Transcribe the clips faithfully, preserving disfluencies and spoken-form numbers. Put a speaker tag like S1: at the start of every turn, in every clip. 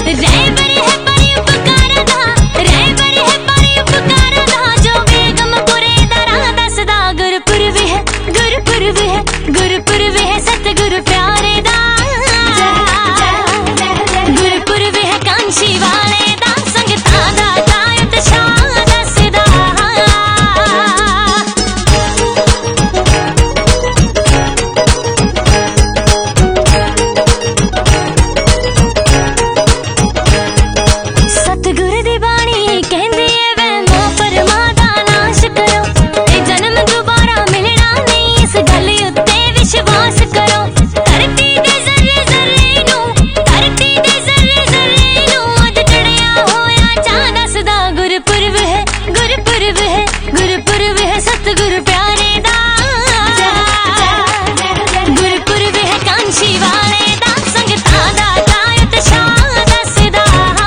S1: रहबर है बड़ी उपकार दा, रहबर है बड़ी उपकार दा, जो बेगमपुरे दा राह दसदा। गुरपुरब है गुरपुरब है गुरपुरब है सतगुरु प्यारे दा, गुरपुरब है कांशी वाले दा, संगतां दा गाय उत्साह दसदा। सतगुरु दी बाणी कहंदी ऐ वहमो भरमां दा नाश करो, ए जन्म दोबारा मिलना नहीं, इस गल उत्ते विश्वास करो। धरती दे जर्रे जर्रे नूं, धरती दे जर्रे जर्रे नूं अज चढ़िया होया चां दसदा। गुरपुरब है गुरपुरब है गुरपुरब है सतगुरु प्यारे दा, गुरपुरब है कांशी वाले दा, संगतां दा गाय उत्साह दसदा।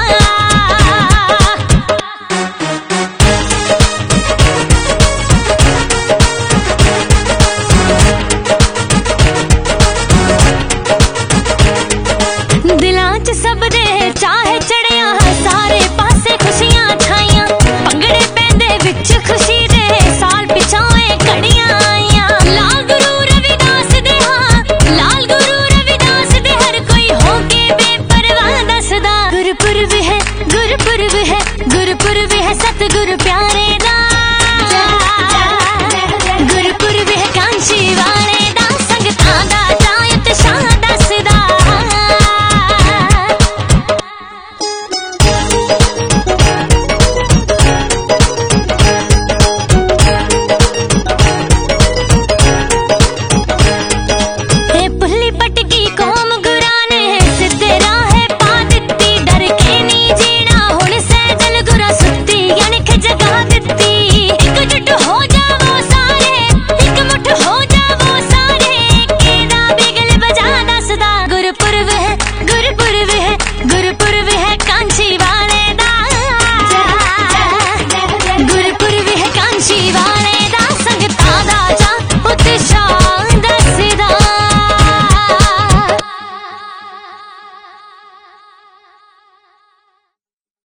S1: दिलां च सब दे चाहे चढ़िया, सारे पासे खुशियां छाइयां, भंगड़े पैंदे विच खुशी दे, साल पिछोए घड़ियां आइयां। लाल गुरु रविदास दे हां, लाल गुरु रविदास दे, हर कोई होके बेपरवाह दसदा। गुरपुरब है गुरपुरब है गुरपुरब है सतगुरु प्यारे